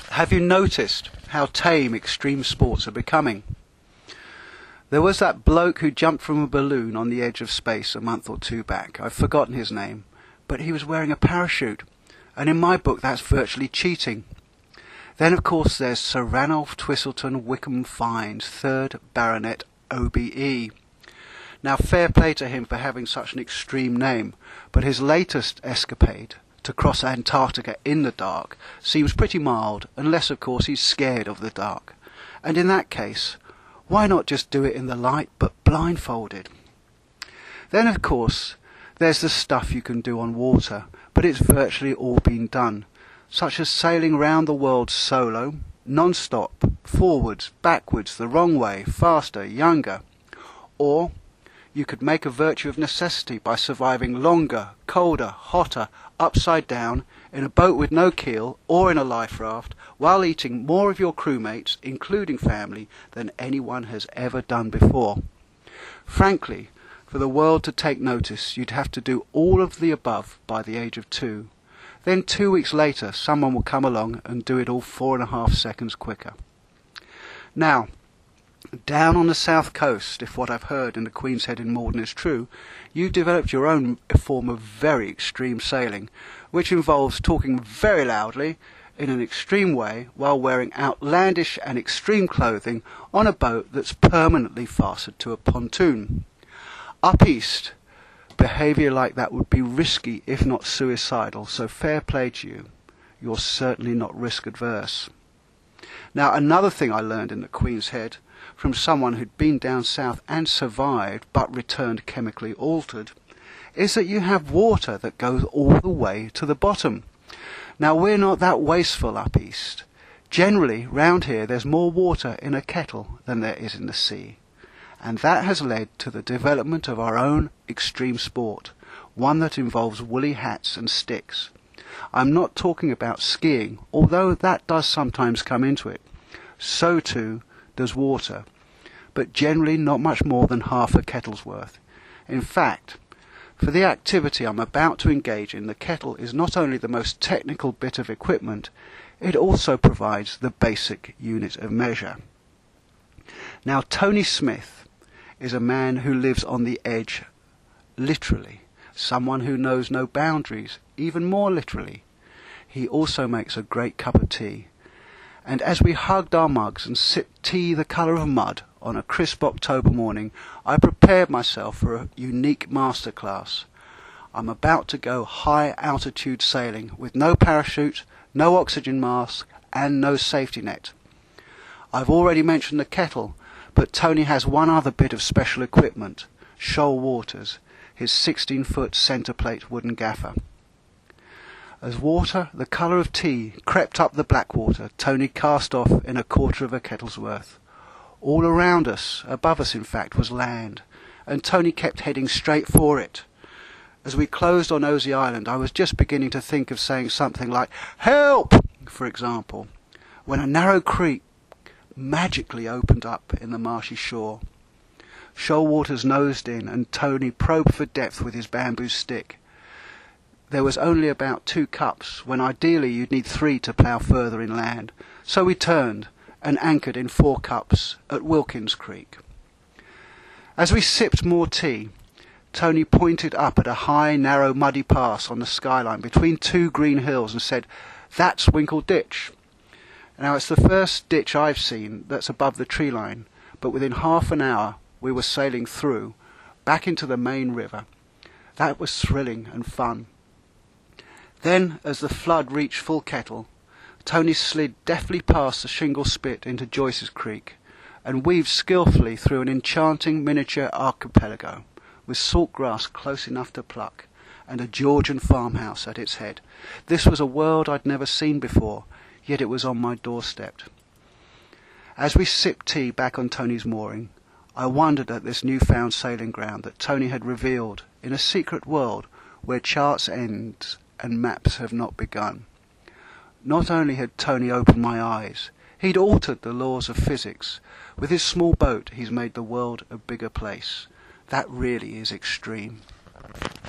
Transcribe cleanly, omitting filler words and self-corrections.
Have you noticed how tame extreme sports are becoming? There was that bloke who jumped from a balloon on the edge of space a month or two back. I've forgotten his name, but he was wearing a parachute, and in my book that's virtually cheating. Then of course there's Sir Ranulph Twistleton Wickham Fiennes, 3rd Baronet OBE. Now fair play to him for having such an extreme name, but his latest escapade to cross Antarctica in the dark seems pretty mild, unless of course he's scared of the dark. And in that case, why not just do it in the light but blindfolded? Then of course there's the stuff you can do on water, but it's virtually all been done, such as sailing round the world solo, non-stop, forwards, backwards, the wrong way, faster, younger. Or you could make a virtue of necessity by surviving longer, colder, hotter, upside down, in a boat with no keel or in a life raft, while eating more of your crewmates, including family, than anyone has ever done before. Frankly, for the world to take notice, you'd have to do all of the above by the age of 2. Then 2 weeks later, someone will come along and do it all 4.5 seconds quicker. Now, down on the south coast, if what I've heard in the Queen's Head in Morden is true, you developed your own form of very extreme sailing, which involves talking very loudly in an extreme way while wearing outlandish and extreme clothing on a boat that's permanently fastened to a pontoon. Up east, behaviour like that would be risky if not suicidal, so fair play to you. You're certainly not risk adverse. Now another thing I learned in the Queen's Head from someone who'd been down south and survived but returned chemically altered is that you have water that goes all the way to the bottom. Now we're not that wasteful up east. Generally round here there's more water in a kettle than there is in the sea, and that has led to the development of our own extreme sport, one that involves woolly hats and sticks. I'm not talking about skiing, although that does sometimes come into it. So too does water, but generally not much more than half a kettle's worth. In fact, for the activity I'm about to engage in, the kettle is not only the most technical bit of equipment, it also provides the basic unit of measure. Now Tony Smith is a man who lives on the edge, literally, someone who knows no boundaries, even more literally. He also makes a great cup of tea. And as we hugged our mugs and sipped tea the colour of mud on a crisp October morning, I prepared myself for a unique masterclass. I'm about to go high altitude sailing with no parachute, no oxygen mask and no safety net. I've already mentioned the kettle, but Tony has one other bit of special equipment, Shoal Waters, his 16-foot centre-plate wooden gaffer. As water, the colour of tea, crept up the Blackwater, Tony cast off in a quarter of a kettle's worth. All around us, above us in fact, was land, and Tony kept heading straight for it. As we closed on Osey Island, I was just beginning to think of saying something like, "Help!" for example, when a narrow creek magically opened up in the marshy shore. Shoal Waters nosed in, and Tony probed for depth with his bamboo stick. There was only about 2 cups, when ideally you'd need 3 to plough further inland, so we turned and anchored in 4 cups at Wilkins Creek. As we sipped more tea, Tony pointed up at a high, narrow, muddy pass on the skyline between 2 green hills and said, "That's Winkle Ditch." Now it's the first ditch I've seen that's above the tree line, but within half an hour we were sailing through, back into the main river. That was thrilling and fun. Then, as the flood reached full kettle, Tony slid deftly past the shingle spit into Joyce's Creek, and weaved skillfully through an enchanting miniature archipelago, with salt grass close enough to pluck, and a Georgian farmhouse at its head. This was a world I'd never seen before, yet it was on my doorstep. As we sipped tea back on Tony's mooring, I wondered at this newfound sailing ground that Tony had revealed in a secret world where charts end and maps have not begun. Not only had Tony opened my eyes, he'd altered the laws of physics. With his small boat, he's made the world a bigger place. That really is extreme.